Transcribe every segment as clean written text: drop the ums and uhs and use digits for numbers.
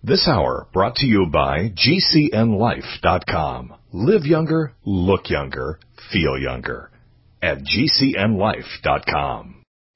This hour brought to you by GCNLife.com. Live younger, look younger, feel younger at GCNLife.com.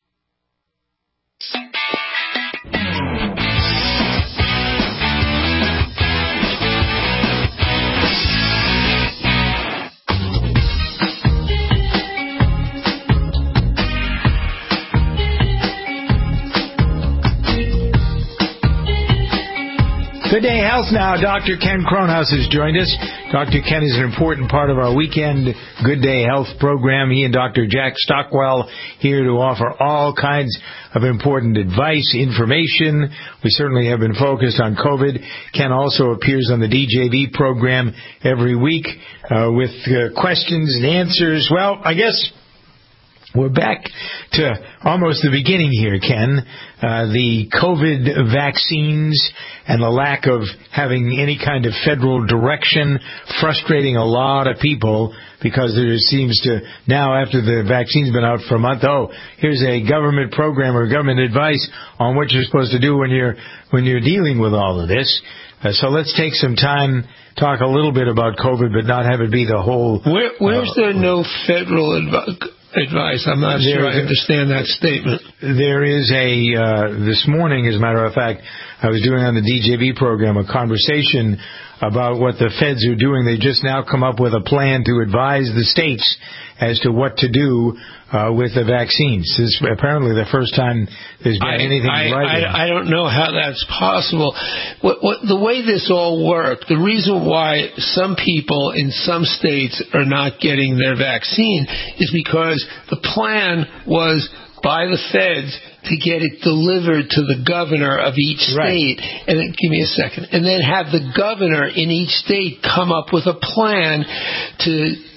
Good Day Health now. Dr. Ken Kronhaus has joined us. Dr. Ken is an important part of our weekend Good Day Health program. He and Dr. Jack Stockwell here to offer all kinds of important advice, information. We certainly have been focused on COVID. Ken also appears on the DJV program every week with questions and answers. Well, I guess we're back to almost the beginning here, Ken. The COVID vaccines and the lack of having any kind of federal direction frustrating a lot of people because there seems to, now after the vaccine's been out for a month, here's a government program or government advice on what you're supposed to do when you're dealing with all of this. So let's take some time, talk a little bit about COVID, but not have it be the whole... Where's there no federal advice? I'm not sure I understand that statement. There is this morning, as a matter of fact, I was doing on the DJV program a conversation about what the feds are doing. They just now come up with a plan to advise the states as to what to do with the vaccines. This is apparently the first time there's been anything right. I don't know how that's possible. The way this all worked, the reason why some people in some states are not getting their vaccine is because the plan was by the feds to get it delivered to the governor of each state. Right. And then, give me a second. And then have the governor in each state come up with a plan to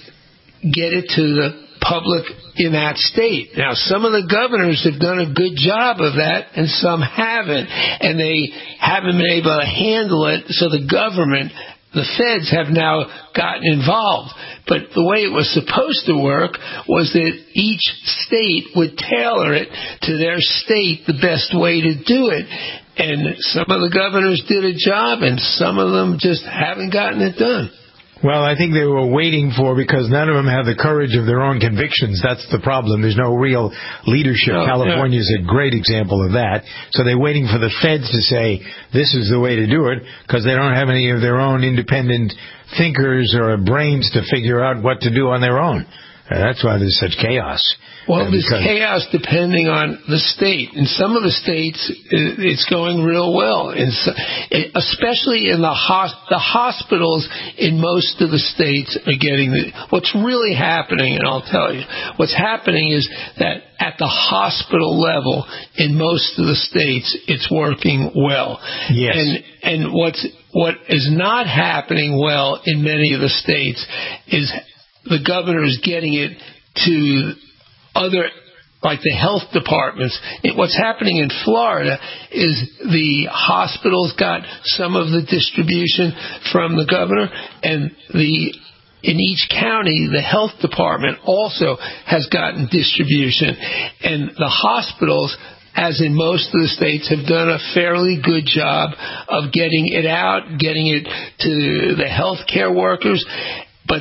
get it to the public in that state. Now, some of the governors have done a good job of that, and some haven't. And they haven't been able to handle it, so the government, the feds, have now gotten involved. But the way it was supposed to work was that each state would tailor it to their state the best way to do it. And some of the governors did a job, and some of them just haven't gotten it done. Well, I think they were waiting for, because none of them have the courage of their own convictions. That's the problem. There's no real leadership. California is a great example of that. So they're waiting for the feds to say, this is the way to do it, because they don't have any of their own independent thinkers or brains to figure out what to do on their own. That's why there's such chaos. Well, there's chaos depending on the state. In some of the states, it's going real well. Especially in the hospitals in most of the states are getting what's really happening, and I'll tell you, what's happening is that at the hospital level in most of the states, it's working well. Yes. And what is not happening well in many of the states is the governor is getting it to other, like the health departments. What's happening in Florida is the hospitals got some of the distribution from the governor, and in each county, the health department also has gotten distribution. And the hospitals, as in most of the states, have done a fairly good job of getting it out, getting it to the health care workers. But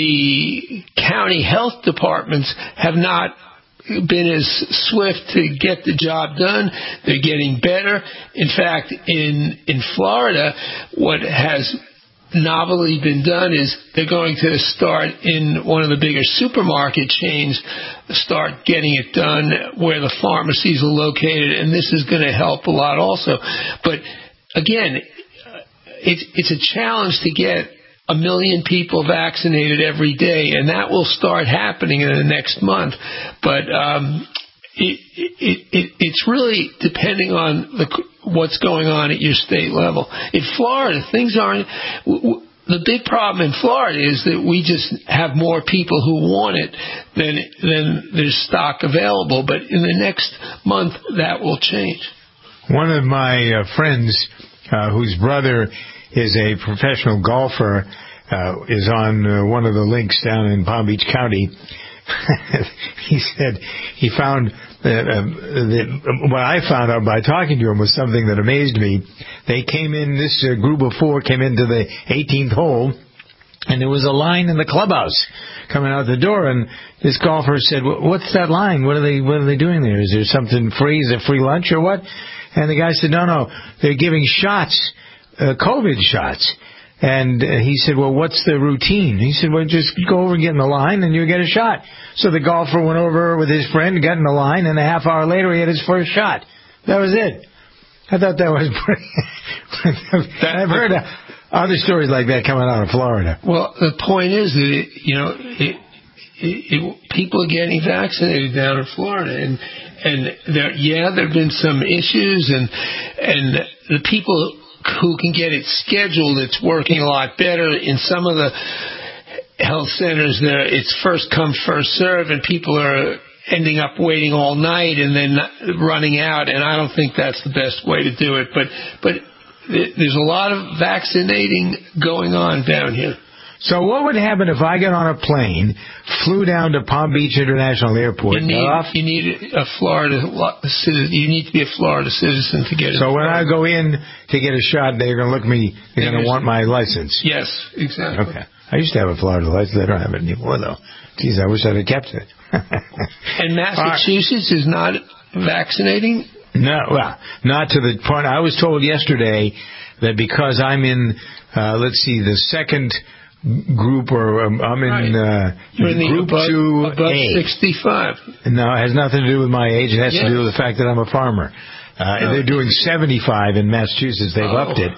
the county health departments have not been as swift to get the job done. They're getting better. In fact, in Florida, what has novelly been done is they're going to start in one of the bigger supermarket chains, start getting it done where the pharmacies are located, and this is going to help a lot also. But again, it's a challenge to get 1 million people vaccinated every day, and that will start happening in the next month. But it's really depending on what's going on at your state level. In Florida, things aren't... The big problem in Florida is that we just have more people who want it than there's stock available. But in the next month, that will change. One of my friends, whose brother is a professional golfer, is on one of the links down in Palm Beach County, he said he found what I found out by talking to him was something that amazed me. They came in, this group of 4 came into the 18th hole, and there was a line in the clubhouse coming out the door, and this golfer said, "What's that line? What are they doing there? Is there something free? Is it free lunch or what?" And the guy said, No, they're giving shots, COVID shots. And he said, "Well, what's the routine?" He said, "Well, just go over and get in the line and you get a shot." So the golfer went over with his friend, got in the line, and a half hour later he had his first shot. That was it. I thought that was pretty... I've heard other stories like that coming out of Florida. Well, the point is that, people are getting vaccinated down in Florida, and there have been some issues, and the people who can get it scheduled, it's working a lot better. In some of the health centers there, it's first come, first serve, and people are ending up waiting all night and then running out, and I don't think that's the best way to do it. But there's a lot of vaccinating going on down here. So what would happen if I got on a plane, flew down to Palm Beach International Airport, You need a Florida citizen. You need to be a Florida citizen to get it. So when I go in to get a shot, they're going to look at me. They're going to want my license. Yes, exactly. Okay. I used to have a Florida license. I don't have it anymore, though. Geez, I wish I'd have kept it. And Massachusetts is not vaccinating? No, well, not to the point. I was told yesterday that because I'm in, the second group, or I'm in group above 65. No, it has nothing to do with my age. It has to do with the fact that I'm a farmer. They're doing 75 in Massachusetts. They've upped it.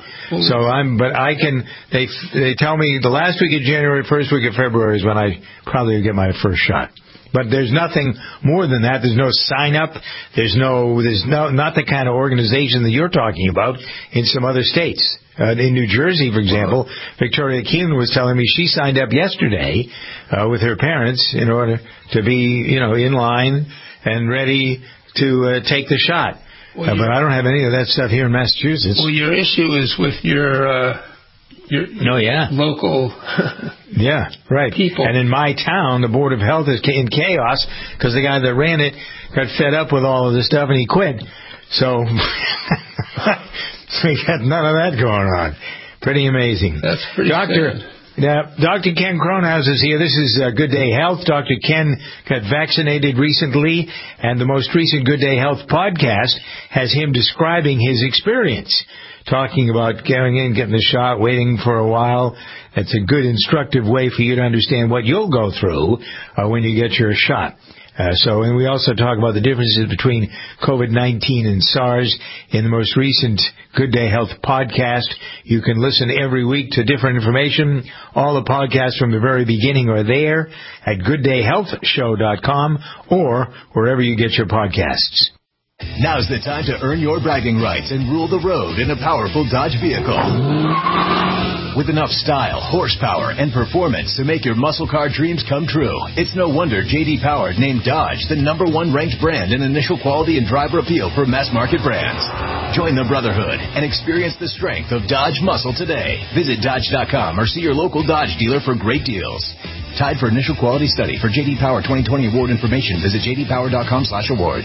They tell me the last week of January, first week of February is when I probably will get my first shot. But there's nothing more than that. There's no sign up. There's not the kind of organization that you're talking about in some other states. In New Jersey, for example, Victoria Keelan was telling me she signed up yesterday with her parents in order to be, in line and ready to take the shot. But I don't have any of that stuff here in Massachusetts. Well, your issue is with your local people. And in my town, the Board of Health is in chaos because the guy that ran it got fed up with all of this stuff and he quit. So we got none of that going on. Pretty amazing. That's pretty sad. Dr. Ken Kronhaus is here. This is Good Day Health. Dr. Ken got vaccinated recently, and the most recent Good Day Health podcast has him describing his experience, talking about going in, getting the shot, waiting for a while. That's a good, instructive way for you to understand what you'll go through when you get your shot. And we also talk about the differences between COVID-19 and SARS in the most recent Good Day Health podcast. You can listen every week to different information. All the podcasts from the very beginning are there at gooddayhealthshow.com or wherever you get your podcasts. Now's the time to earn your bragging rights and rule the road in a powerful Dodge vehicle. With enough style, horsepower, and performance to make your muscle car dreams come true, it's no wonder J.D. Power named Dodge the #1 ranked brand in initial quality and driver appeal for mass market brands. Join the brotherhood and experience the strength of Dodge muscle today. Visit Dodge.com or see your local Dodge dealer for great deals. Tied for initial quality study. For J.D. Power 2020 award information, visit jdpower.com/awards.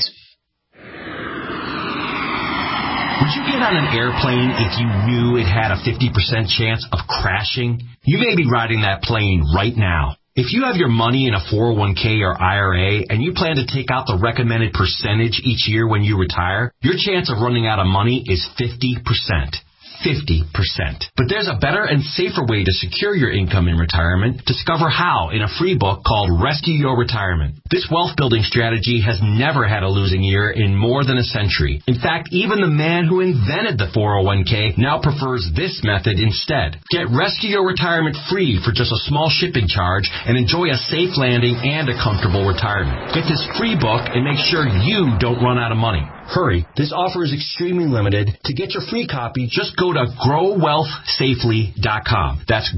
Would you get on an airplane if you knew it had a 50% chance of crashing? You may be riding that plane right now. If you have your money in a 401k or IRA and you plan to take out the recommended percentage each year when you retire, your chance of running out of money is 50%. 50%. But there's a better and safer way to secure your income in retirement. Discover how in a free book called Rescue Your Retirement. This wealth-building strategy has never had a losing year in more than a century. In fact, even the man who invented the 401k now prefers this method instead. Get Rescue Your Retirement free for just a small shipping charge and enjoy a safe landing and a comfortable retirement. Get this free book and make sure you don't run out of money. Hurry, this offer is extremely limited. To get your free copy, just go to GrowWealthSafely.com. That's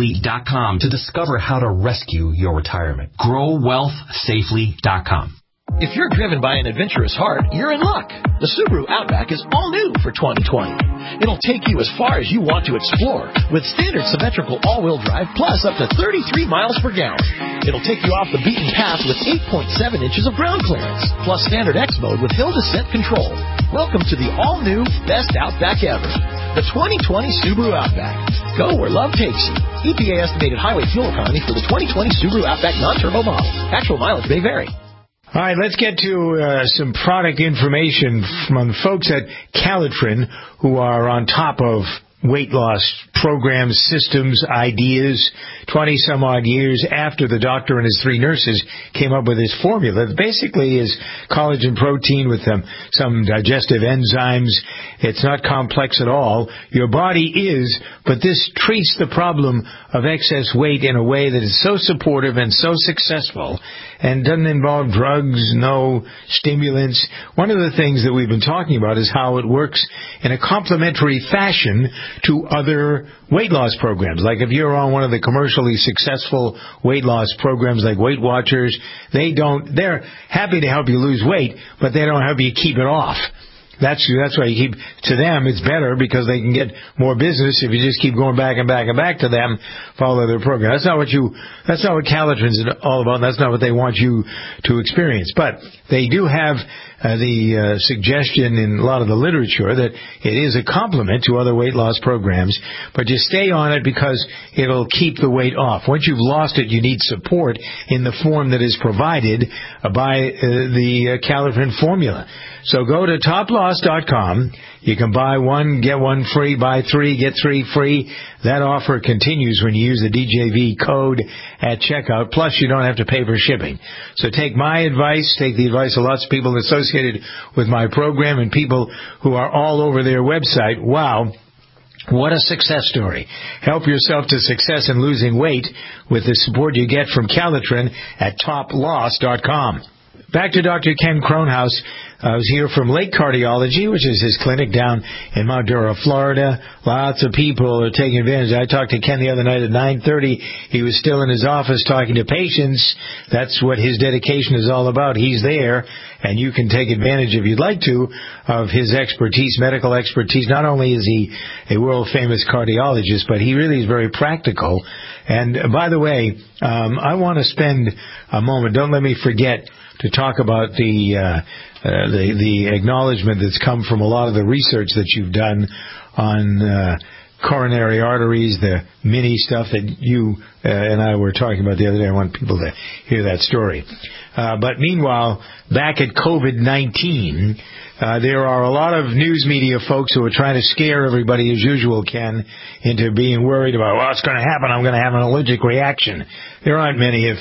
GrowWealthSafely.com to discover how to rescue your retirement. GrowWealthSafely.com. If you're driven by an adventurous heart, you're in luck. The Subaru Outback is all new for 2020. It'll take you as far as you want to explore with standard symmetrical all-wheel drive plus up to 33 miles per gallon. It'll take you off the beaten path with 8.7 inches of ground clearance plus standard X mode with hill descent control. Welcome to the all-new best Outback ever. The 2020 Subaru Outback. Go where love takes you. EPA estimated highway fuel economy for the 2020 Subaru Outback non-turbo model. Actual mileage may vary. All right, let's get to some product information from folks at Calitrin who are on top of weight loss programs, systems, ideas, 20-some-odd years after the doctor and his 3 nurses came up with this formula. That basically is collagen protein with some digestive enzymes. It's not complex at all. Your body is, but this treats the problem of excess weight in a way that is so supportive and so successful and doesn't involve drugs, no stimulants. One of the things that we've been talking about is how it works in a complementary fashion to other weight loss programs. Like if you're on one of the commercially successful weight loss programs like Weight Watchers, they're happy to help you lose weight, but they don't help you keep it off. That's why you keep, to them, it's better because they can get more business if you just keep going back and back and back to them, follow their program. That's not what Calitrin's all about. That's not what they want you to experience. But they do have the suggestion in a lot of the literature that it is a complement to other weight loss programs, but you stay on it because it'll keep the weight off. Once you've lost it, you need support in the form that is provided by the Calitrin formula. So go to toploss.com. You can buy 1, get 1 free, buy 3, get 3 free. That offer continues when you use the DJV code at checkout. Plus, you don't have to pay for shipping. So take my advice, take the advice of lots of people associated with my program and people who are all over their website. Wow. What a success story. Help yourself to success in losing weight with the support you get from Calitrin at toploss.com. Back to Dr. Ken Kronhaus. I was here from Lake Cardiology, which is his clinic down in Mount Dora, Florida. Lots of people are taking advantage. I talked to Ken the other night at 9:30. He was still in his office talking to patients. That's what his dedication is all about. He's there, and you can take advantage, if you'd like to, of his expertise, medical expertise. Not only is he a world-famous cardiologist, but he really is very practical. And, by the way, I want to spend a moment, don't let me forget, to talk about the acknowledgement that's come from a lot of the research that you've done on coronary arteries, the mini stuff that you and I were talking about the other day. I want people to hear that story. But meanwhile, back at COVID-19, there are a lot of news media folks who are trying to scare everybody, as usual, Ken, into being worried about, well, what's going to happen? I'm going to have an allergic reaction. There aren't many.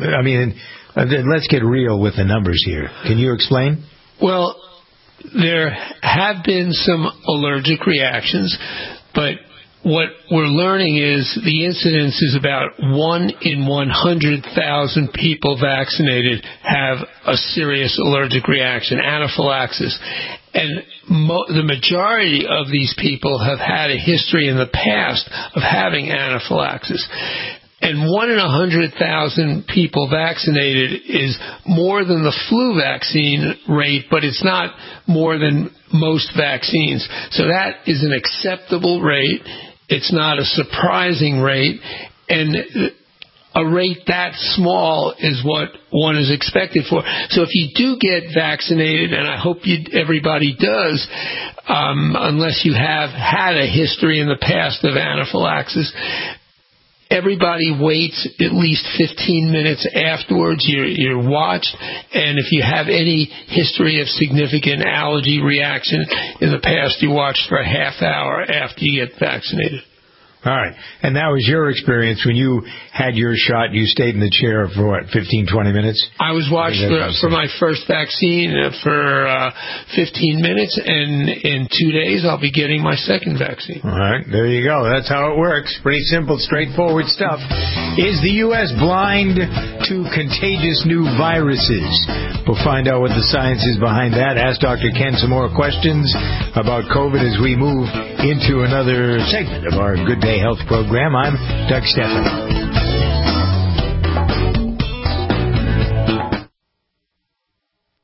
Let's get real with the numbers here. Can you explain? Well, there have been some allergic reactions, but what we're learning is the incidence is about 1 in 100,000 people vaccinated have a serious allergic reaction, anaphylaxis. And the majority of these people have had a history in the past of having anaphylaxis. And 1 in 100,000 people vaccinated is more than the flu vaccine rate, but it's not more than most vaccines. So that is an acceptable rate. It's not a surprising rate. And a rate that small is what one is expected for. So if you do get vaccinated, and I hope everybody does, unless you have had a history in the past of anaphylaxis, everybody waits at least 15 minutes afterwards. You're watched, and if you have any history of significant allergy reaction in the past, you watch for a half hour after you get vaccinated. All right. And that was your experience when you had your shot. You stayed in the chair for, 15, 20 minutes? I was watched for my first vaccine for 15 minutes, and in 2 days I'll be getting my second vaccine. All right. There you go. That's how it works. Pretty simple, straightforward stuff. Is the U.S. blind to contagious new viruses? We'll find out what the science is behind that. Ask Dr. Ken some more questions about COVID as we move into another segment of our Good Day Health program. I'm Doug Stephan.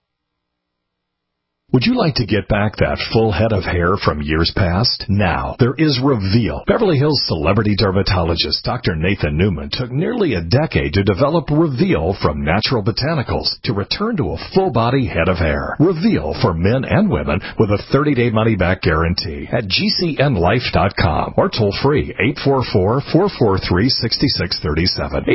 Would you like to get back that full head of hair from years past? Now, there is Reveal. Beverly Hills celebrity dermatologist Dr. Nathan Newman took nearly a decade to develop Reveal from natural botanicals to return to a full-body head of hair. Reveal for men and women with a 30-day money-back guarantee at GCNlife.com or toll free 844-443-6637.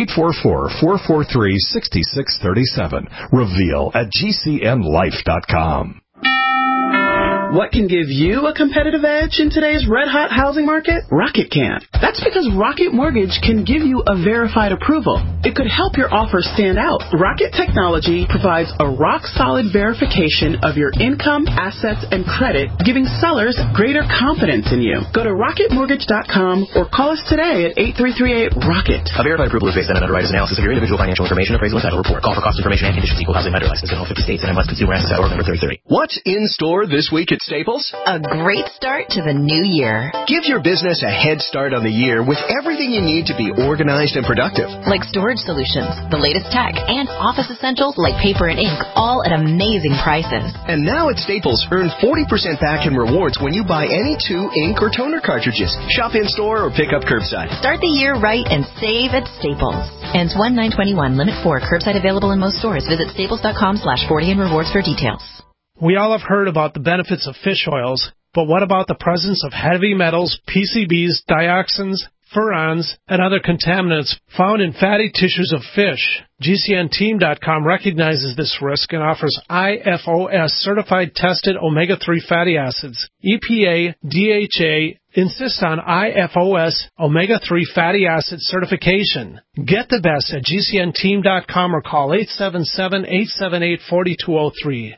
844-443-6637. Reveal at GCNlife.com. What can give you a competitive edge in today's red-hot housing market? Rocket can. That's because Rocket Mortgage can give you a verified approval. It could help your offer stand out. Rocket Technology provides a rock-solid verification of your income, assets, and credit, giving sellers greater confidence in you. Go to rocketmortgage.com or call us today at 8338-ROCKET. A verified approval is based on an underwriter's analysis of your individual financial information, appraisal, and title report. Call for cost information and conditions. Equal housing lender license in all 50 states and NMLSconsumerAccess.org number 3030. What's in store this week at Staples? A great start to the new year. Give your business a head start on the year with everything you need to be organized and productive. Like storage solutions, the latest tech, and office essentials like paper and ink, all at amazing prices. And now at Staples, earn 40% back in rewards when you buy any 2 ink or toner cartridges. Shop in-store or pick up curbside. Start the year right and save at Staples. Ends 1/9/21. Limit 4. Curbside available in most stores. Visit staples.com/40 and rewards for details. We all have heard about the benefits of fish oils, but what about the presence of heavy metals, PCBs, dioxins, furans, and other contaminants found in fatty tissues of fish? GCNteam.com recognizes this risk and offers IFOS certified tested omega-3 fatty acids. EPA, DHA insist on IFOS omega-3 fatty acid certification. Get the best at GCNteam.com or call 877-878-4203.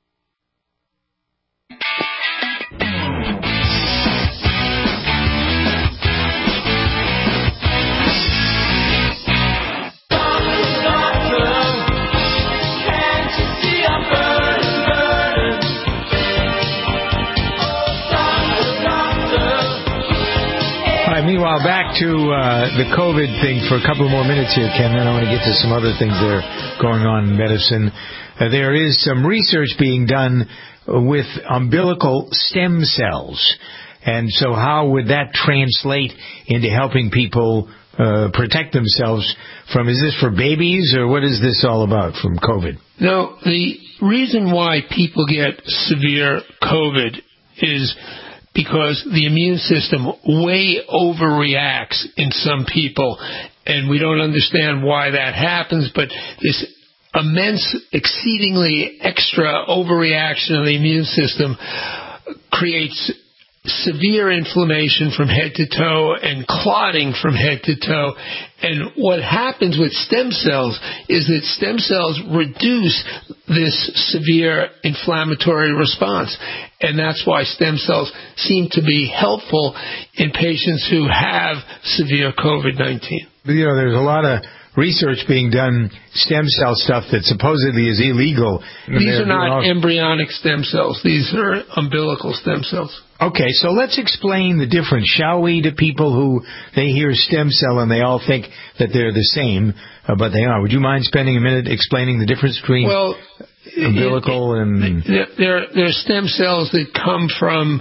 Meanwhile, back to the COVID thing for a couple more minutes here, Ken. Then I want to get to some other things that are going on in medicine. There is some research being done with umbilical stem cells. And so how would that translate into helping people protect themselves from, is this for babies, or what is this all about from COVID? No, the reason why people get severe COVID is because the immune system way overreacts in some people, and we don't understand why that happens, but this immense, exceedingly extra overreaction of the immune system creates severe inflammation from head to toe and clotting from head to toe. And what happens with stem cells is that stem cells reduce this severe inflammatory response. And that's why stem cells seem to be helpful in patients who have severe COVID-19. You know, there's a lot of research being done, stem cell stuff that supposedly is illegal. These are not embryonic stem cells. These are umbilical stem cells. Okay, so let's explain the difference, shall we, to people who they hear stem cell and they all think that they're the same, but they are. Would you mind spending a minute explaining the difference between umbilical and... They're stem cells that come from,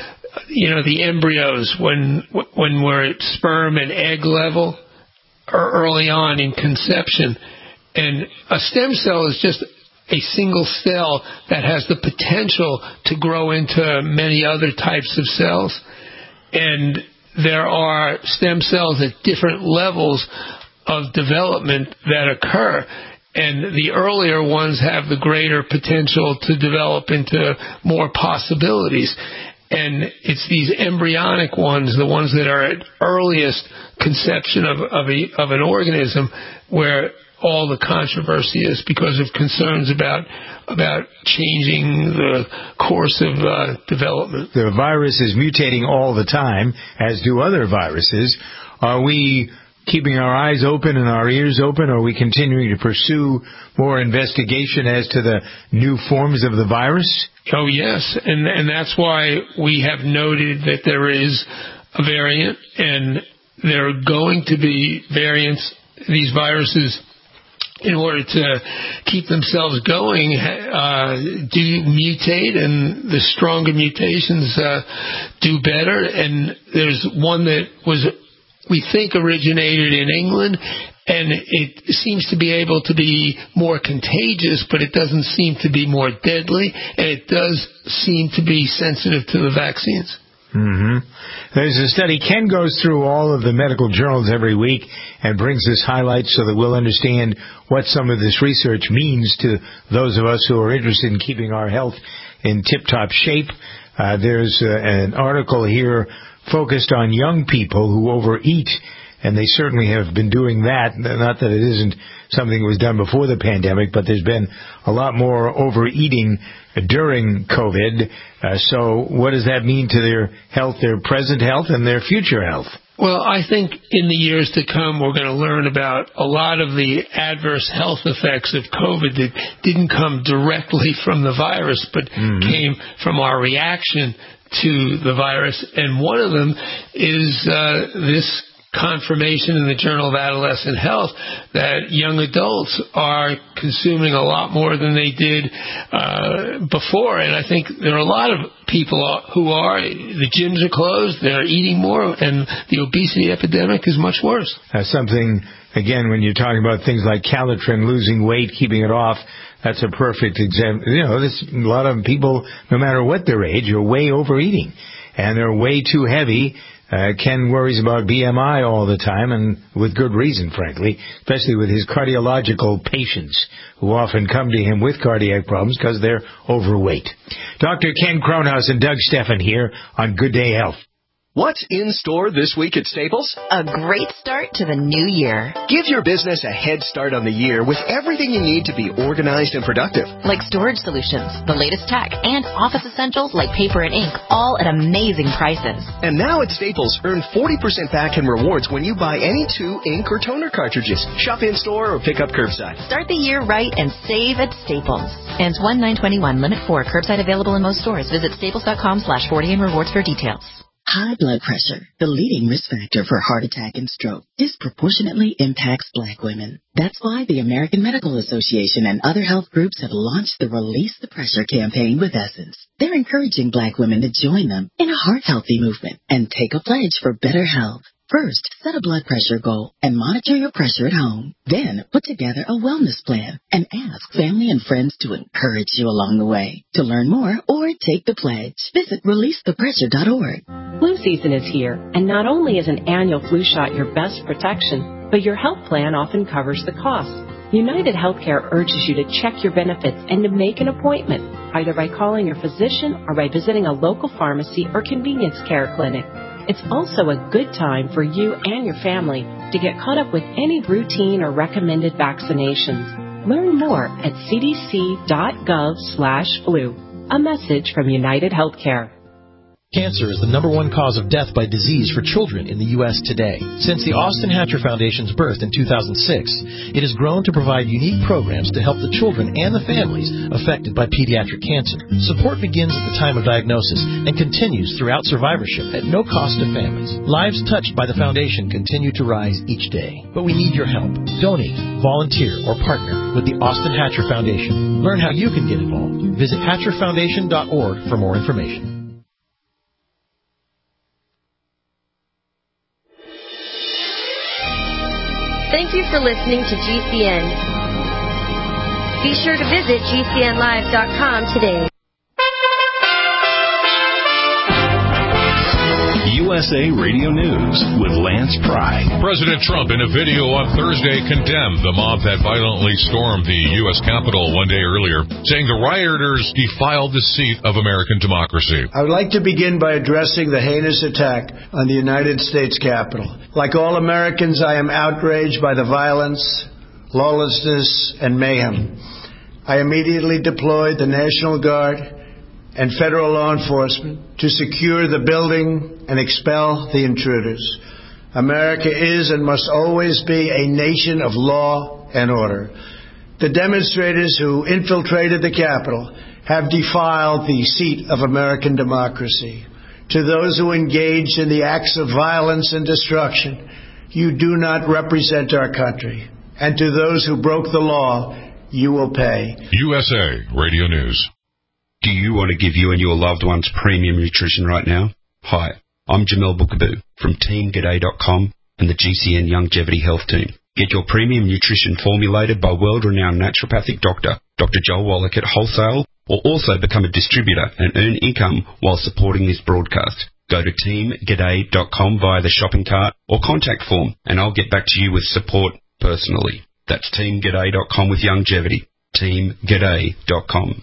the embryos when we're at sperm and egg level or early on in conception. And a stem cell is just a single cell that has the potential to grow into many other types of cells. And there are stem cells at different levels of development that occur. And the earlier ones have the greater potential to develop into more possibilities. And it's these embryonic ones, the ones that are at earliest conception of an organism, where all the controversy is because of concerns about changing the course of development. The virus is mutating all the time, as do other viruses. Are we keeping our eyes open and our ears open, or are we continuing to pursue more investigation as to the new forms of the virus? Oh, yes, and that's why we have noted that there is a variant, and there are going to be variants. These viruses in order to keep themselves going, do mutate, and the stronger mutations do better. And there's one that we think originated in England, and it seems to be able to be more contagious, but it doesn't seem to be more deadly, and it does seem to be sensitive to the vaccines. Mm-hmm. There's a study. Ken goes through all of the medical journals every week and brings us highlights so that we'll understand what some of this research means to those of us who are interested in keeping our health in tip-top shape. There's an article here focused on young people who overeat, and they certainly have been doing that. Not that it isn't something that was done before the pandemic, but there's been a lot more overeating during COVID. So what does that mean to their health, their present health, and their future health? Well, I think in the years to come, we're going to learn about a lot of the adverse health effects of COVID that didn't come directly from the virus, but came from our reaction to the virus. And one of them is this confirmation in the Journal of Adolescent Health that young adults are consuming a lot more than they did before. And I think there are a lot of people who are. The gyms are closed, they're eating more, and the obesity epidemic is much worse. Something, again, when you're talking about things like Calitrin, losing weight, keeping it off, that's a perfect example. You know, there's a lot of people, no matter what their age, are way overeating, and they're way too heavy. Ken worries about BMI all the time, and with good reason, frankly, especially with his cardiological patients who often come to him with cardiac problems because they're overweight. Dr. Ken Kronhaus and Doug Steffen here on Good Day Health. What's in store this week at Staples? A great start to the new year. Give your business a head start on the year with everything you need to be organized and productive. Like storage solutions, the latest tech, and office essentials like paper and ink, all at amazing prices. And now at Staples, earn 40% back in rewards when you buy any 2 ink or toner cartridges. Shop in-store or pick up curbside. Start the year right and save at Staples. Ends 1/9/21, limit 4. Curbside available in most stores. Visit staples.com/40 and rewards for details. High blood pressure, the leading risk factor for heart attack and stroke, disproportionately impacts Black women. That's why the American Medical Association and other health groups have launched the Release the Pressure campaign with Essence. They're encouraging Black women to join them in a heart-healthy movement and take a pledge for better health. First, set a blood pressure goal and monitor your pressure at home. Then, put together a wellness plan and ask family and friends to encourage you along the way. To learn more or take the pledge, visit releasethepressure.org. Flu season is here, and not only is an annual flu shot your best protection, but your health plan often covers the cost. United Healthcare urges you to check your benefits and to make an appointment, either by calling your physician or by visiting a local pharmacy or convenience care clinic. It's also a good time for you and your family to get caught up with any routine or recommended vaccinations. Learn more at cdc.gov/flu. A message from United Healthcare. Cancer is the #1 cause of death by disease for children in the U.S. today. Since the Austin Hatcher Foundation's birth in 2006, it has grown to provide unique programs to help the children and the families affected by pediatric cancer. Support begins at the time of diagnosis and continues throughout survivorship at no cost to families. Lives touched by the foundation continue to rise each day. But we need your help. Donate, volunteer, or partner with the Austin Hatcher Foundation. Learn how you can get involved. Visit hatcherfoundation.org for more information. Thank you for listening to GCN. Be sure to visit GCNlive.com today. USA Radio News with Lance Pry. President Trump, in a video on Thursday, condemned the mob that violently stormed the U.S. Capitol one day earlier, saying the rioters defiled the seat of American democracy. I would like to begin by addressing the heinous attack on the United States Capitol. Like all Americans, I am outraged by the violence, lawlessness, and mayhem. I immediately deployed the National Guard and federal law enforcement to secure the building and expel the intruders. America is and must always be a nation of law and order. The demonstrators who infiltrated the Capitol have defiled the seat of American democracy. To those who engaged in the acts of violence and destruction, you do not represent our country. And to those who broke the law, you will pay. USA Radio News. Do you want to give you and your loved ones premium nutrition right now? Hi, I'm Jamel Bookaboo from TeamGaday.com and the GCN Longevity Health Team. Get your premium nutrition formulated by world-renowned naturopathic doctor, Dr. Joel Wallach at Wholesale, or also become a distributor and earn income while supporting this broadcast. Go to TeamGaday.com via the shopping cart or contact form, and I'll get back to you with support personally. That's TeamGaday.com with longevity. TeamGaday.com.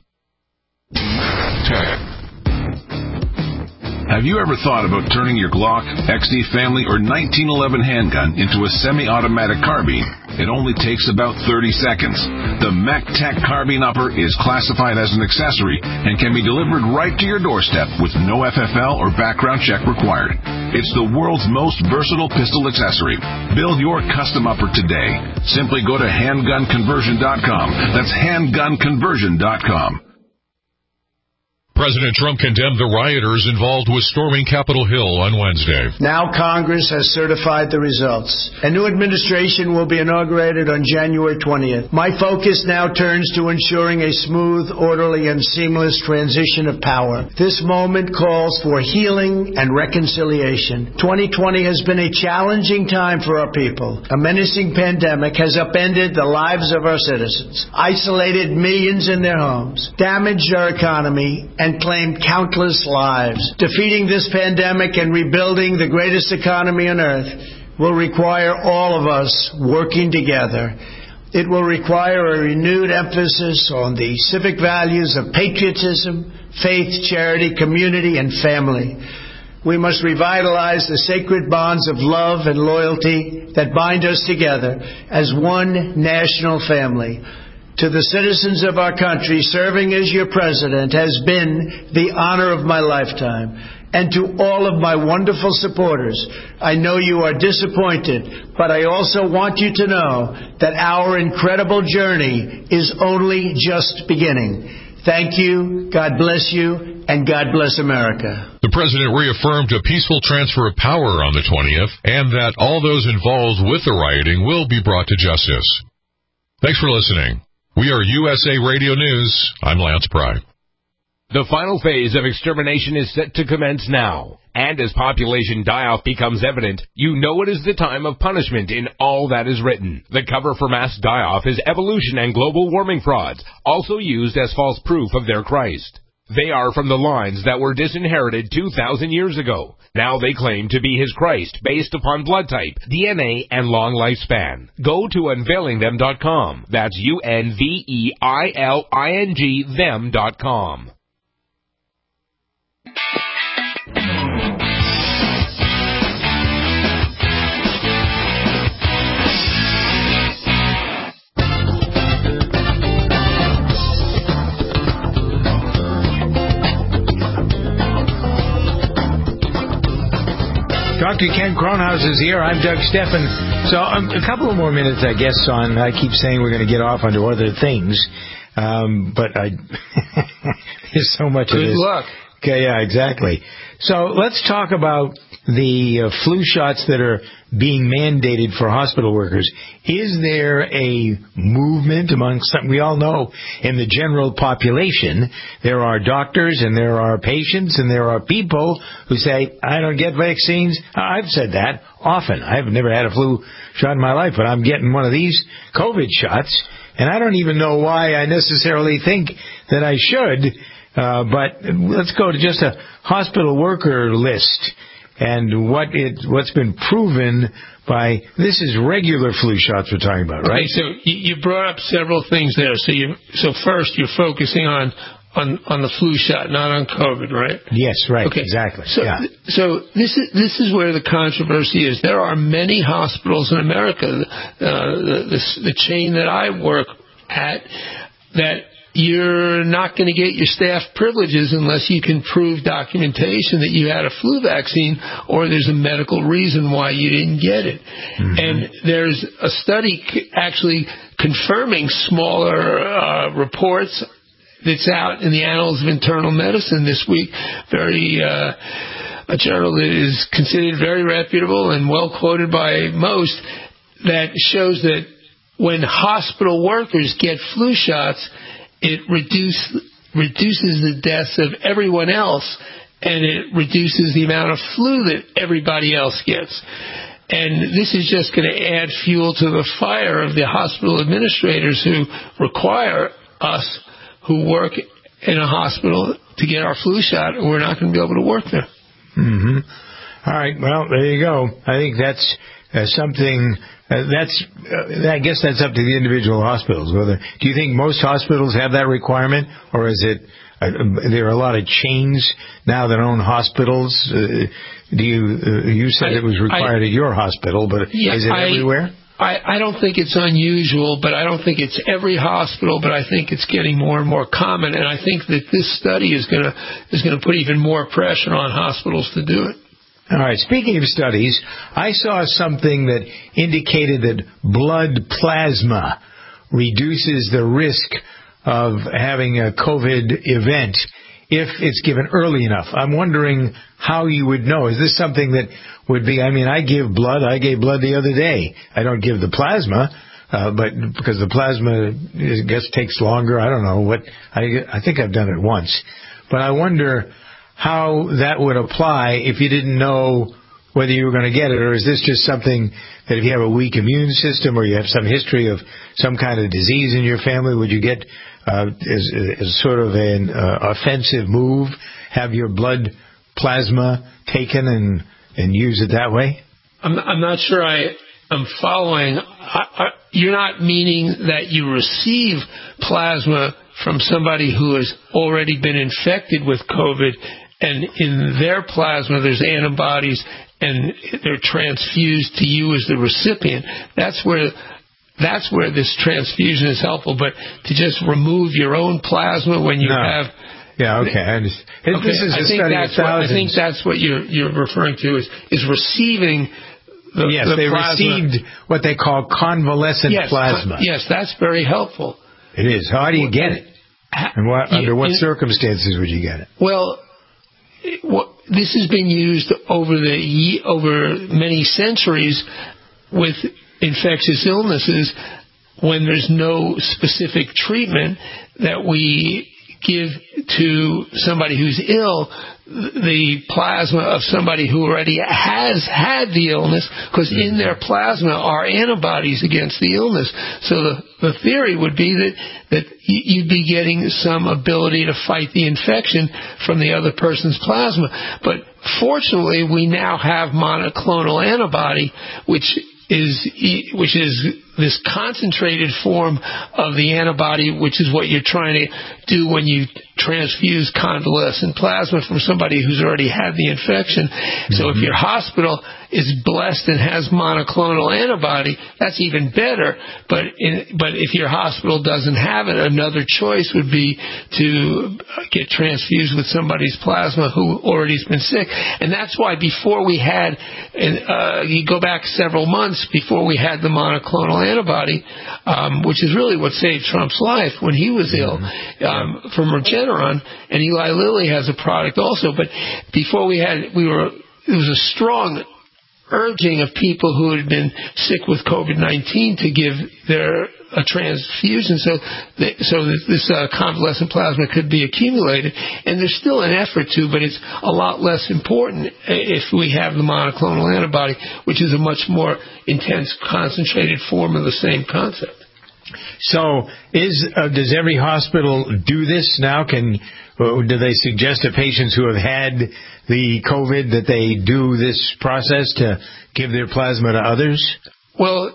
Have you ever thought about turning your Glock, XD Family, or 1911 handgun into a semi-automatic carbine? It only takes about 30 seconds. The MacTac Carbine Upper is classified as an accessory and can be delivered right to your doorstep with no FFL or background check required. It's the world's most versatile pistol accessory. Build your custom upper today. Simply go to handgunconversion.com. That's handgunconversion.com. President Trump condemned the rioters involved with storming Capitol Hill on Wednesday. Now Congress has certified the results. A new administration will be inaugurated on January 20th. My focus now turns to ensuring a smooth, orderly, and seamless transition of power. This moment calls for healing and reconciliation. 2020 has been a challenging time for our people. A menacing pandemic has upended the lives of our citizens, isolated millions in their homes, damaged our economy, and claimed countless lives. Defeating this pandemic and rebuilding the greatest economy on earth will require all of us working together. It will require a renewed emphasis on the civic values of patriotism, faith, charity, community, and family. We must revitalize the sacred bonds of love and loyalty that bind us together as one national family. To the citizens of our country, serving as your president has been the honor of my lifetime. And to all of my wonderful supporters, I know you are disappointed, but I also want you to know that our incredible journey is only just beginning. Thank you, God bless you, and God bless America. The president reaffirmed a peaceful transfer of power on the 20th and that all those involved with the rioting will be brought to justice. Thanks for listening. We are USA Radio News. I'm Lance Pry. The final phase of extermination is set to commence now. And as population die-off becomes evident, you know it is the time of punishment in all that is written. The cover for mass die-off is evolution and global warming frauds, also used as false proof of their Christ. They are from the lines that were disinherited 2,000 years ago. Now they claim to be his Christ based upon blood type, DNA, and long lifespan. Go to unveilingthem.com. That's UNVEILING them.com. Dr. Ken Kronhaus is here. I'm Doug Steffen. So a couple of more minutes, I guess, on, I keep saying we're going to get off onto other things, but there's so much of this. Good luck. Okay, yeah, exactly. So let's talk about the flu shots that are being mandated for hospital workers. Is there a movement amongst, we all know in the general population, there are doctors and there are patients and there are people who say, I don't get vaccines. I've said that often. I've never had a flu shot in my life, but I'm getting one of these COVID shots, and I don't even know why I necessarily think that I should. But let's go to just a hospital worker list and what's been proven by, this is regular flu shots we're talking about, right? Okay, so you brought up several things there. So first you're focusing on the flu shot, not on COVID, right? Yes, right. Okay. Exactly. So, yeah. So this is where the controversy is. There are many hospitals in America, the chain that I work at, that you're not going to get your staff privileges unless you can prove documentation that you had a flu vaccine or there's a medical reason why you didn't get it. Mm-hmm. And there's a study actually confirming smaller reports that's out in the Annals of Internal Medicine this week. A journal that is considered very reputable and well quoted by most, that shows that when hospital workers get flu shots, it reduces the deaths of everyone else, and it reduces the amount of flu that everybody else gets. And this is just going to add fuel to the fire of the hospital administrators who require us who work in a hospital to get our flu shot, or we're not going to be able to work there. Mm-hmm. All right. Well, there you go. I think that's something. I guess that's up to the individual hospitals. Do you think most hospitals have that requirement, or is it? There are a lot of chains now that own hospitals. You said it was required at your hospital, but is it everywhere? I don't think it's unusual, but I don't think it's every hospital, but I think it's getting more and more common, and I think that this study is going to put even more pressure on hospitals to do it. All right. Speaking of studies, I saw something that indicated that blood plasma reduces the risk of having a COVID event if it's given early enough. I'm wondering how you would know. Is this something that would be, I give blood. I gave blood the other day. I don't give the plasma, but because the plasma, I guess, takes longer. I don't know what. I think I've done it once. But I wonder how that would apply if you didn't know whether you were going to get it, or is this just something that if you have a weak immune system or you have some history of some kind of disease in your family, would you get as sort of an offensive move, have your blood plasma taken and use it that way? I'm not sure I'm following. You're not meaning that you receive plasma from somebody who has already been infected with COVID, and in their plasma there's antibodies and they're transfused to you as the recipient. That's where this transfusion is helpful. But to just remove your own plasma when you have... Yeah, okay. This is a study of thousands. I think that's what you're referring to is receiving the they plasma. Received what they call convalescent plasma. Yes, that's very helpful. It is. How do you get it? And under what circumstances would you get it? Well, this has been used over many centuries with infectious illnesses when there's no specific treatment that we give to somebody who's ill the plasma of somebody who already has had the illness, because in their plasma are antibodies against the illness. So the theory would be that you'd be getting some ability to fight the infection from the other person's plasma. But fortunately, we now have monoclonal antibody, which is this concentrated form of the antibody, which is what you're trying to do when you transfuse convalescent plasma from somebody who's already had the infection. So if your hospital is blessed and has monoclonal antibody, that's even better. But if your hospital doesn't have it, another choice would be to get transfused with somebody's plasma who already has been sick. And that's why before we had, you go back several months before we had the monoclonal antibody, which is really what saved Trump's life when he was ill, from Regeneron, and Eli Lilly has a product also. But before it was a strong urging of people who had been sick with COVID-19 to give a transfusion so that this convalescent plasma could be accumulated. And there's still an effort to, but it's a lot less important if we have the monoclonal antibody, which is a much more intense, concentrated form of the same concept. So does every hospital do this now? Do they suggest to patients who have had the COVID that they do this process to give their plasma to others? Well,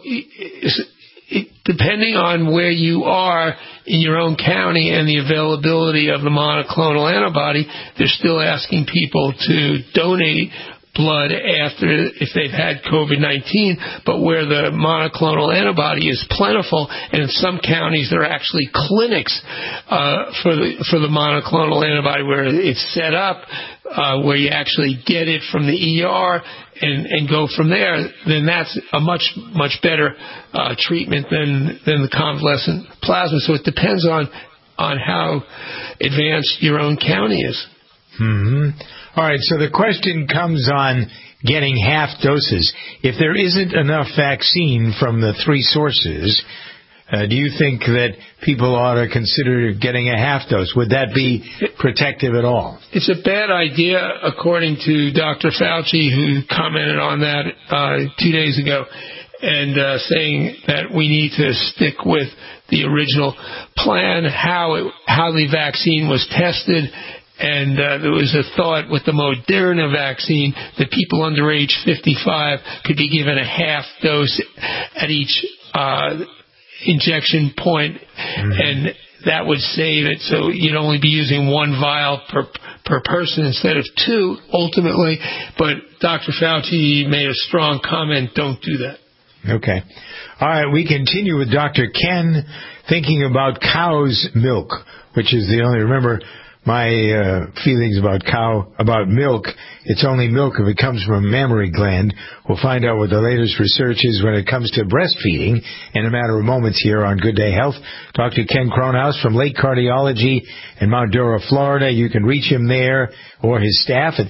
depending on where you are in your own county and the availability of the monoclonal antibody, they're still asking people to donate blood if they've had COVID-19, but where the monoclonal antibody is plentiful, and in some counties there are actually clinics for the monoclonal antibody where it's set up, where you actually get it from the ER and go from there, then that's a much better treatment than the convalescent plasma. So it depends on how advanced your own county is. Mm-hmm. All right, so the question comes on getting half doses. If there isn't enough vaccine from the three sources, Do you think that people ought to consider getting a half dose? Would that be protective at all? It's a bad idea, according to Dr. Fauci, who commented on that 2 days ago, and saying that we need to stick with the original plan, how the vaccine was tested. And there was a thought with the Moderna vaccine that people under age 55 could be given a half dose at each injection point, and that would save it. So you'd only be using one vial per person instead of two, ultimately. But Dr. Fauci made a strong comment, don't do that. Okay. All right, we continue with Dr. Ken thinking about cow's milk, which is the only, remember, my feelings about milk, it's only milk if it comes from a mammary gland. We'll find out what the latest research is when it comes to breastfeeding in a matter of moments here on Good Day Health. Dr. Ken Kronhaus from Lake Cardiology in Mount Dora, Florida. You can reach him there or his staff at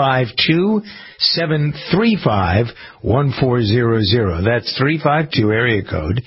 352-735-1400. That's 352 area code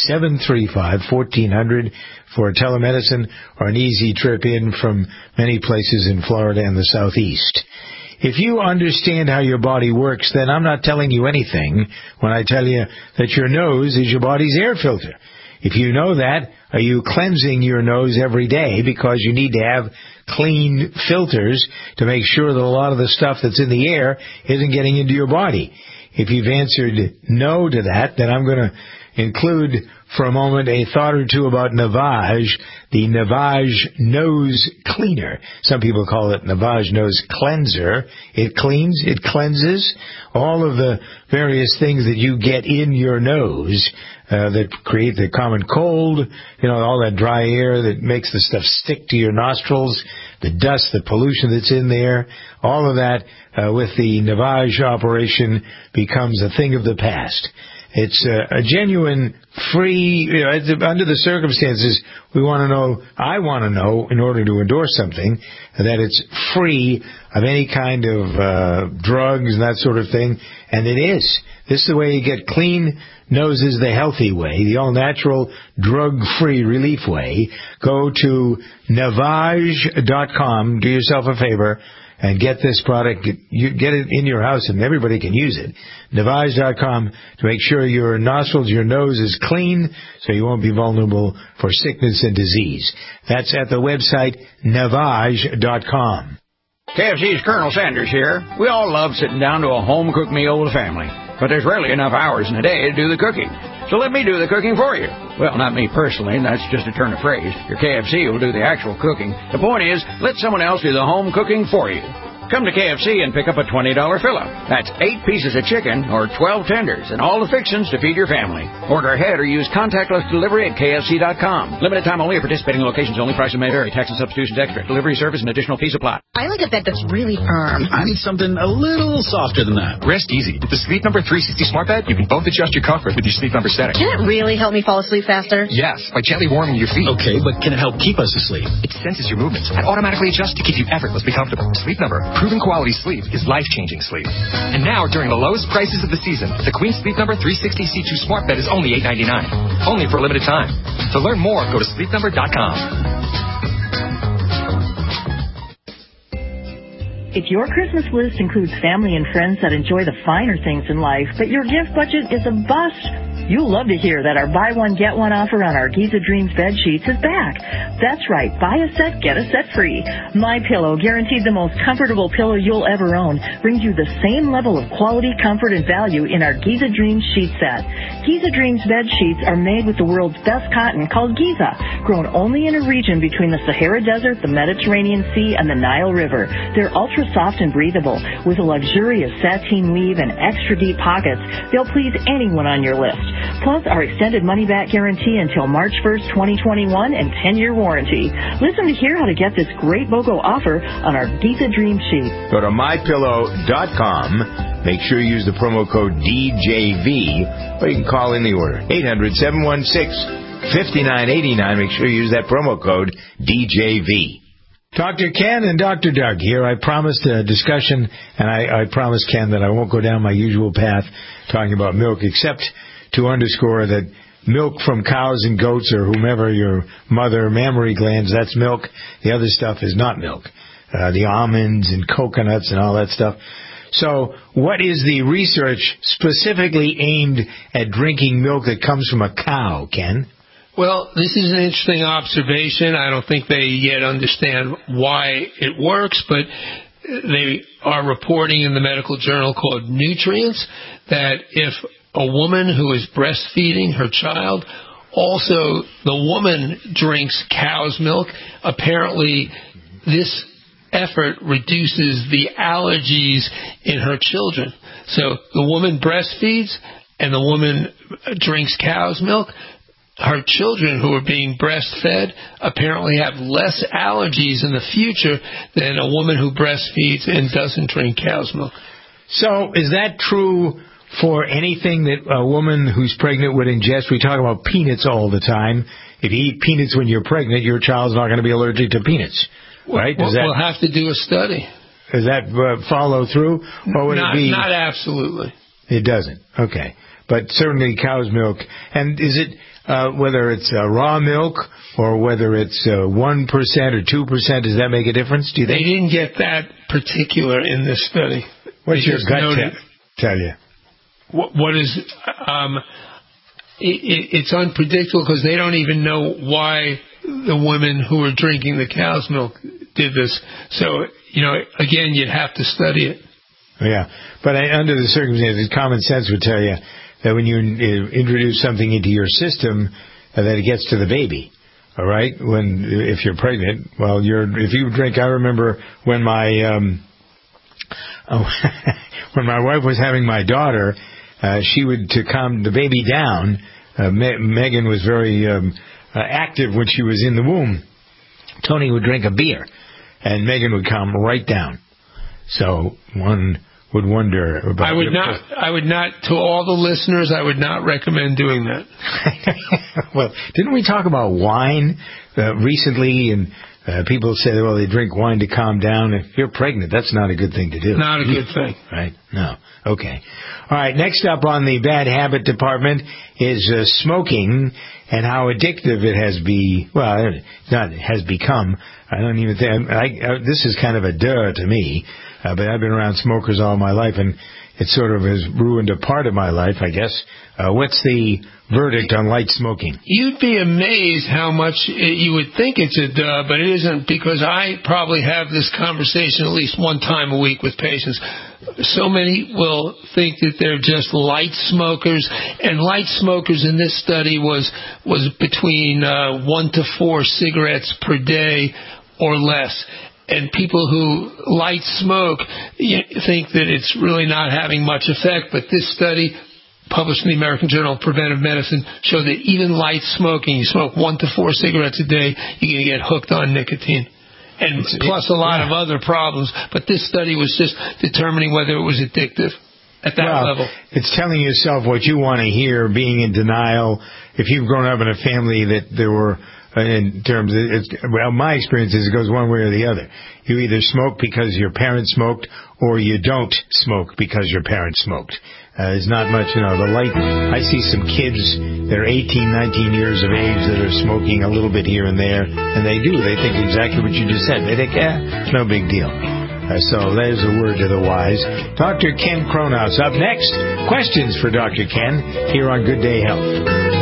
735-1400 for telemedicine or an easy trip in from many places in Florida and the Southeast. If you understand how your body works, then I'm not telling you anything when I tell you that your nose is your body's air filter. If you know that, are you cleansing your nose every day because you need to have clean filters to make sure that a lot of the stuff that's in the air isn't getting into your body? If you've answered no to that, then I'm going to include for a moment a thought or two about Navage, the Navage Nose Cleaner. Some people call it Navage Nose Cleanser. It cleans, it cleanses all of the various things that you get in your nose that create the common cold, all that dry air that makes the stuff stick to your nostrils, the dust, the pollution that's in there, all of that with the Navage operation becomes a thing of the past. It's a genuine, free, under the circumstances, I want to know, in order to endorse something, that it's free of any kind of drugs and that sort of thing, and it is. This is the way you get clean noses the healthy way, the all-natural, drug-free relief way. Go to Navage.com, do yourself a favor, and get this product. You get it in your house and everybody can use it. Navage.com to make sure your nostrils, your nose is clean so you won't be vulnerable for sickness and disease. That's at the website Navage.com. KFC's Colonel Sanders here. We all love sitting down to a home-cooked meal with the family, but there's rarely enough hours in the day to do the cooking. So let me do the cooking for you. Well, not me personally, that's just a turn of phrase. Your KFC will do the actual cooking. The point is, let someone else do the home cooking for you. Come to KFC and pick up a $20 fill-up. That's 8 pieces of chicken or 12 tenders and all the fixings to feed your family. Order ahead or use contactless delivery at KFC.com. Limited time only at participating locations only. Prices may vary. Tax and substitutions extra. Delivery service and additional fee apply. I like a bed that's really firm. I need something a little softer than that. Rest easy. With the Sleep Number 360 Smart Bed, you can both adjust your comfort with your Sleep Number setting. Can it really help me fall asleep faster? Yes, by gently warming your feet. Okay, but can it help keep us asleep? It senses your movements and automatically adjusts to keep you effortlessly comfortable. Sleep Number. Proven quality sleep is life-changing sleep. And now, during the lowest prices of the season, the Queen Sleep Number 360 C2 Smart Bed is only $8.99. Only for a limited time. To learn more, go to sleepnumber.com. If your Christmas list includes family and friends that enjoy the finer things in life, but your gift budget is a bust, you'll love to hear that our buy one, get one offer on our Giza Dreams bed sheets is back. That's right, buy a set, get a set free. MyPillow, guaranteed the most comfortable pillow you'll ever own, brings you the same level of quality, comfort, and value in our Giza Dreams sheet set. Giza Dreams bed sheets are made with the world's best cotton called Giza, grown only in a region between the Sahara Desert, the Mediterranean Sea, and the Nile River. They're ultra soft and breathable. With a luxurious sateen weave and extra deep pockets, they'll please anyone on your list. Plus, our extended money-back guarantee until March 1st, 2021, and 10-year warranty. Listen to hear how to get this great BOGO offer on our Giza Dream sheet. Go to MyPillow.com. Make sure you use the promo code DJV, or you can call in the order. 800-716-5989. Make sure you use that promo code DJV. Dr. Ken and Dr. Doug here. I promised a discussion, and I promised Ken that I won't go down my usual path talking about milk, except to underscore that milk from cows and goats or whomever, your mother, mammary glands, that's milk. The other stuff is not milk. The almonds and coconuts and all that stuff. So what is the research specifically aimed at drinking milk that comes from a cow, Ken? Well, this is an interesting observation. I don't think they yet understand why it works, but they are reporting in the medical journal called Nutrients that if a woman who is breastfeeding her child, also the woman drinks cow's milk, apparently this effort reduces the allergies in her children. So the woman breastfeeds and the woman drinks cow's milk. Her children who are being breastfed apparently have less allergies in the future than a woman who breastfeeds and doesn't drink cow's milk. So is that true for anything that a woman who's pregnant would ingest? We talk about peanuts all the time. If you eat peanuts when you're pregnant, your child's not going to be allergic to peanuts, right? We'll have to do a study. Does that follow through? Or would it be? Not absolutely. It doesn't. Okay. But certainly cow's milk. And is it... whether it's raw milk or whether it's 1% or 2%, does that make a difference? Do you think? They didn't get that particular in this study. What's your gut tell you? What is? It's unpredictable because they don't even know why the women who are drinking the cow's milk did this. So, again, you'd have to study it. Yeah, but under the circumstances, common sense would tell you that when you introduce something into your system, that it gets to the baby. All right, if you're pregnant, if you drink. I remember when my when my wife was having my daughter, she would to calm the baby down. Megan was very active when she was in the womb. Tony would drink a beer, and Megan would calm right down. So one would wonder about. I would not. To all the listeners, I would not recommend doing that. Well, didn't we talk about wine recently? And people say, well, they drink wine to calm down. If you're pregnant, that's not a good thing to do. Not a good thing, right? No. Okay. All right. Next up on the bad habit department is smoking and how addictive it has become. I don't even think this is kind of a duh to me. But I've been around smokers all my life, and it sort of has ruined a part of my life, I guess. What's the verdict on light smoking? You'd be amazed how much you would think it's a duh, but it isn't, because I probably have this conversation at least one time a week with patients. So many will think that they're just light smokers, and light smokers in this study was between 1 to 4 cigarettes per day or less. And people who light smoke think that it's really not having much effect, but this study, published in the American Journal of Preventive Medicine, showed that even light smoking, you smoke 1 to 4 cigarettes a day, you're going to get hooked on nicotine. And plus a lot of other problems, but this study was just determining whether it was addictive at that level. It's telling yourself what you want to hear, being in denial. If you've grown up in a family that there were... in terms of, my experience is it goes one way or the other. You either smoke because your parents smoked, or you don't smoke because your parents smoked. There's not much, the light. I see some kids that are 18, 19 years of age that are smoking a little bit here and there, and they think exactly what you just said. They think, it's no big deal. So there's a word to the wise. Dr. Ken Kronhaus up next. Questions for Dr. Ken here on Good Day Health.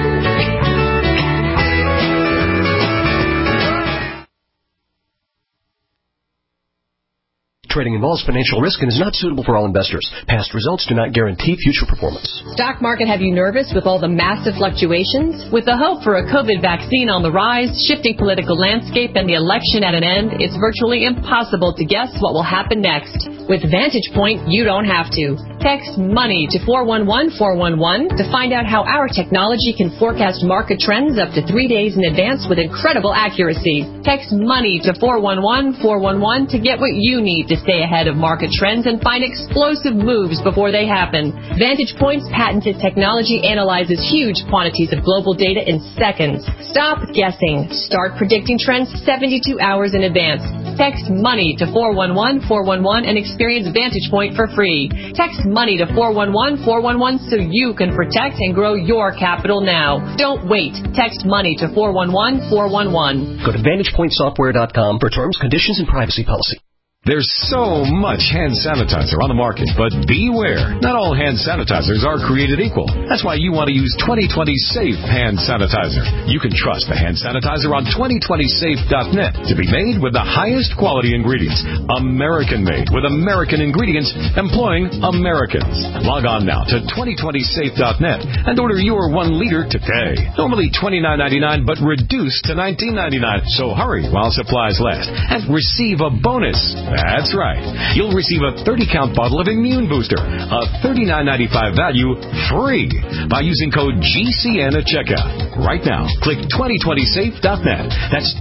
Trading involves financial risk and is not suitable for all investors. Past results do not guarantee future performance. Stock market have you nervous with all the massive fluctuations? With the hope for a COVID vaccine on the rise, shifting political landscape, and the election at an end, it's virtually impossible to guess what will happen next. With Vantage Point, you don't have to. Text MONEY to 411-411 to find out how our technology can forecast market trends up to 3 days in advance with incredible accuracy. Text MONEY to 411-411 to get what you need to stay ahead of market trends and find explosive moves before they happen. Vantage Point's patented technology analyzes huge quantities of global data in seconds. Stop guessing. Start predicting trends 72 hours in advance. Text MONEY to 411-411 and experience experience Vantage Point for free. Text money to 411-411 so you can protect and grow your capital now. Don't wait. Text money to 411-411. Go to VantagePointSoftware.com for terms, conditions, and privacy policy. There's so much hand sanitizer on the market, but beware. Not all hand sanitizers are created equal. That's why you want to use 2020 Safe Hand Sanitizer. You can trust the hand sanitizer on 2020safe.net to be made with the highest quality ingredients. American-made with American ingredients employing Americans. Log on now to 2020safe.net and order your 1 liter today. Normally $29.99, but reduced to $19.99. So hurry while supplies last and receive a bonus. That's right. You'll receive a 30-count bottle of Immune Booster, a $39.95 value, free by using code GCN at checkout. Right now, click 2020safe.net. That's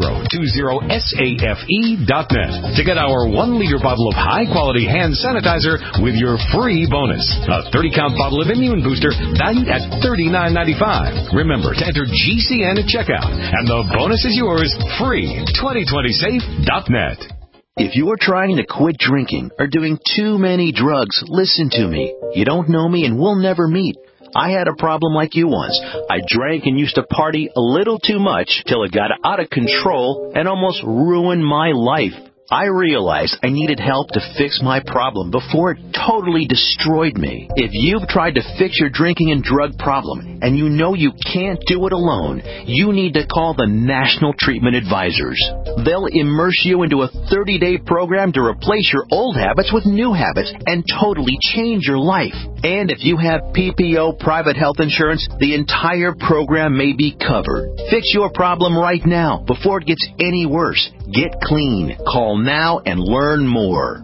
2020safe.net to get our 1-liter bottle of high-quality hand sanitizer with your free bonus. A 30-count bottle of Immune Booster valued at $39.95. Remember to enter GCN at checkout, and the bonus is yours free. 2020safe.net. If you're trying to quit drinking or doing too many drugs, listen to me. You don't know me and we'll never meet. I had a problem like you once. I drank and used to party a little too much till it got out of control and almost ruined my life. I realized I needed help to fix my problem before it totally destroyed me. If you've tried to fix your drinking and drug problem and you know you can't do it alone, you need to call the National Treatment Advisors. They'll immerse you into a 30-day program to replace your old habits with new habits and totally change your life. And if you have PPO private health insurance, the entire program may be covered. Fix your problem right now before it gets any worse. Get clean. Call now and learn more.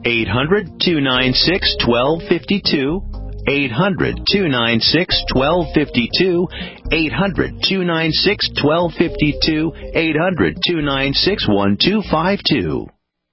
800-296-1252. 800-296-1252. 800-296-1252. 800-296-1252.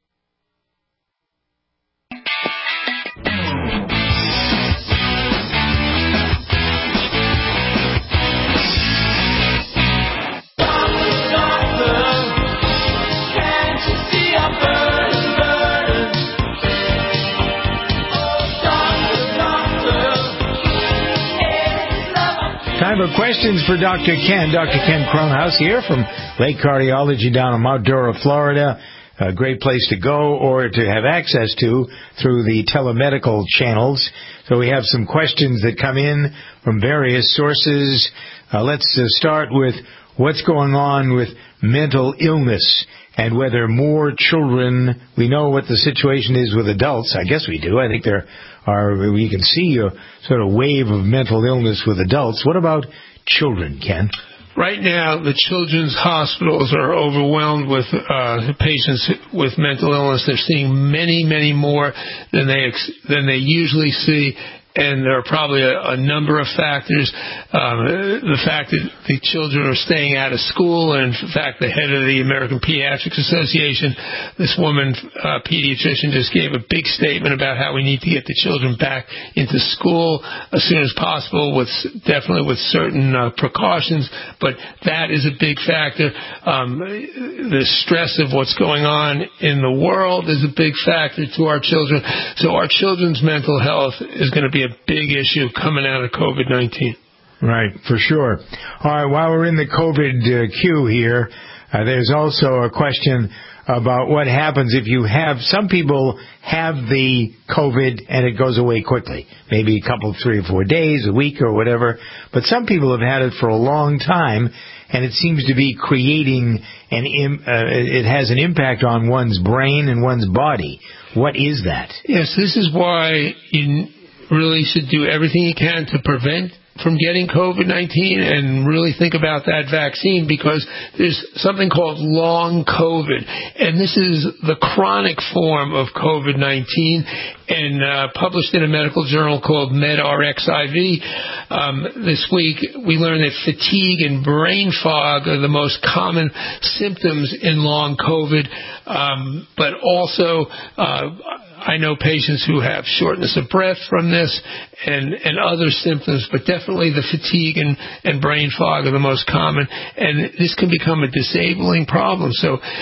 Time for questions for Dr. Ken. Dr. Ken Kronhaus here from Lake Cardiology down in Mount Dora, Florida. A great place to go or to have access to through the telemedical channels. So we have some questions that come in from various sources. Let's start with what's going on with mental illness and whether more children, we know what the situation is with adults. I guess we do. I think we can see a sort of wave of mental illness with adults. What about children, Ken? Right now, the children's hospitals are overwhelmed with patients with mental illness. They're seeing many, many more than they usually see. And there are probably a number of factors. The fact that the children are staying out of school, and in fact, the head of the American Pediatrics Association, this woman, pediatrician, just gave a big statement about how we need to get the children back into school as soon as possible, definitely with certain precautions. But that is a big factor. The stress of what's going on in the world is a big factor to our children. So our children's mental health is going to be a big issue coming out of COVID-19. Right, for sure. All right, while we're in the COVID queue here, there's also a question about what happens if you have, some people have the COVID and it goes away quickly, maybe a couple, 3 or 4 days, a week or whatever, but some people have had it for a long time and it seems to be creating it has an impact on one's brain and one's body. What is that? Yes, this is why you really should do everything you can to prevent from getting COVID-19 and really think about that vaccine, because there's something called long COVID, and this is the chronic form of COVID-19, and published in a medical journal called MedRxiv. This week we learned that fatigue and brain fog are the most common symptoms in long COVID, but also I know patients who have shortness of breath from this and other symptoms, but definitely the fatigue and brain fog are the most common, and this can become a disabling problem. So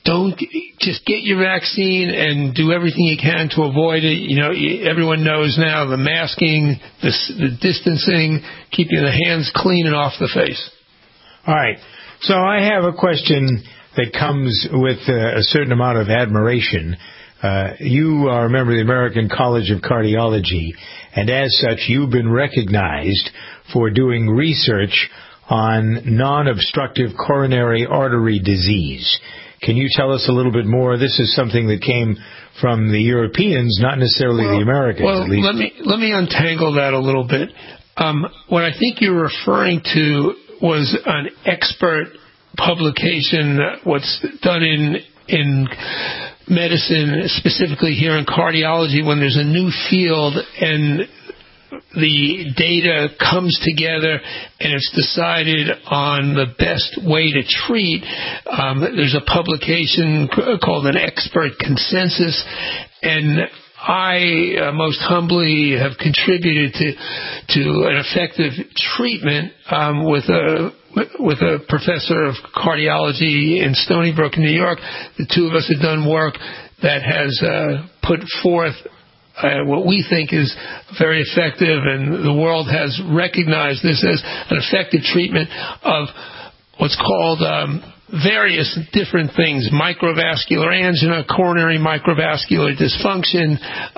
don't just get your vaccine and do everything you can to avoid it. You know, everyone knows now the masking, the distancing, keeping the hands clean and off the face. All right. So I have a question that comes with a certain amount of admiration. You are a member of the American College of Cardiology, and as such, you've been recognized for doing research on non-obstructive coronary artery disease. Can you tell us a little bit more? This is something that came from the Europeans, not necessarily the Americans. Well, at least. let me untangle that a little bit. What I think you're referring to was an expert publication, what's done in medicine, specifically here in cardiology, when there's a new field and the data comes together and it's decided on the best way to treat. There's a publication called an expert consensus, and I most humbly have contributed to an effective treatment with a professor of cardiology in Stony Brook in New York. The two of us have done work that has put forth what we think is very effective, and the world has recognized this as an effective treatment of what's called various different things: microvascular angina, coronary microvascular dysfunction,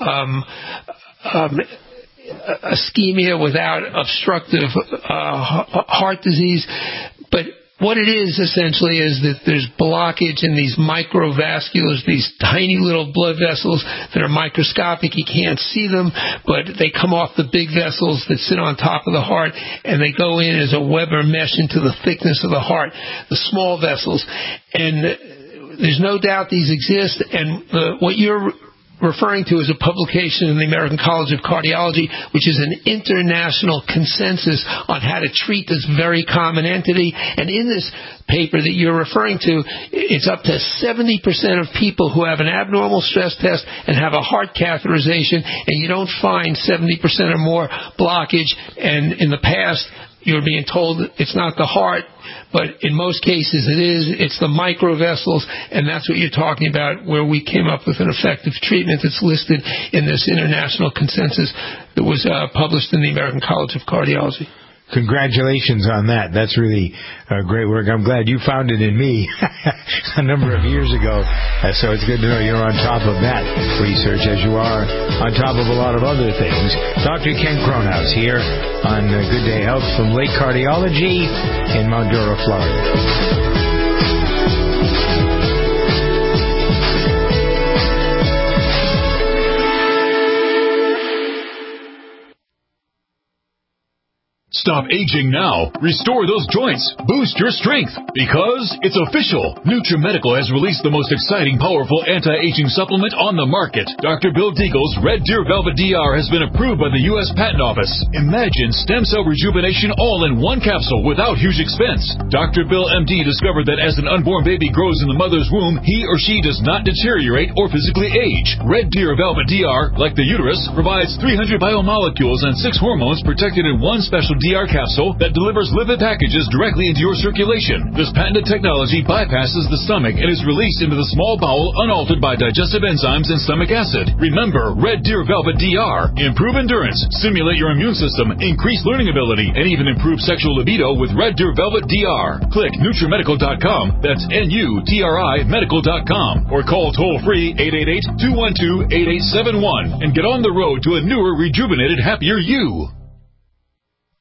ischemia without obstructive heart disease. But what it is essentially is that there's blockage in these microvasculars, these tiny little blood vessels that are microscopic. You can't see them, but they come off the big vessels that sit on top of the heart, and they go in as a Weber mesh into the thickness of the heart, the small vessels. And there's no doubt these exist, and what you're referring to is a publication in the American College of Cardiology, which is an international consensus on how to treat this very common entity. And in this paper that you're referring to, it's up to 70% of people who have an abnormal stress test and have a heart catheterization, and you don't find 70% or more blockage. And in the past, you're being told it's not the heart, but in most cases it is. It's the microvessels, and that's what you're talking about, where we came up with an effective treatment that's listed in this international consensus that was published in the American College of Cardiology. Congratulations on that. That's really great work. I'm glad you found it in me a number of years ago. So it's good to know you're on top of that research as you are on top of a lot of other things. Dr. Ken Kronhaus here on Good Day Health from Lake Cardiology in Mildura, Florida. Stop aging now. Restore those joints. Boost your strength. Because it's official. NutriMedical has released the most exciting, powerful anti-aging supplement on the market. Dr. Bill Deagle's Red Deer Velvet DR has been approved by the U.S. Patent Office. Imagine stem cell rejuvenation all in one capsule without huge expense. Dr. Bill MD discovered that as an unborn baby grows in the mother's womb, he or she does not deteriorate or physically age. Red Deer Velvet DR, like the uterus, provides 300 biomolecules and 6 hormones protected in one special DR capsule that delivers lipid packages directly into your circulation. This patented technology bypasses the stomach and is released into the small bowel unaltered by digestive enzymes and stomach acid. Remember, Red Deer Velvet DR. Improve endurance, stimulate your immune system, increase learning ability, and even improve sexual libido with Red Deer Velvet DR. Click NutriMedical.com. That's NUTRI Medical.com. Or call toll-free 888-212-8871 and get on the road to a newer, rejuvenated, happier you.